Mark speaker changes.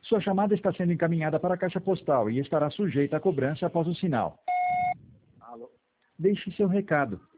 Speaker 1: Sua chamada está sendo encaminhada para a caixa postal e estará sujeita a cobrança após o sinal.
Speaker 2: Alô?
Speaker 1: Deixe seu recado.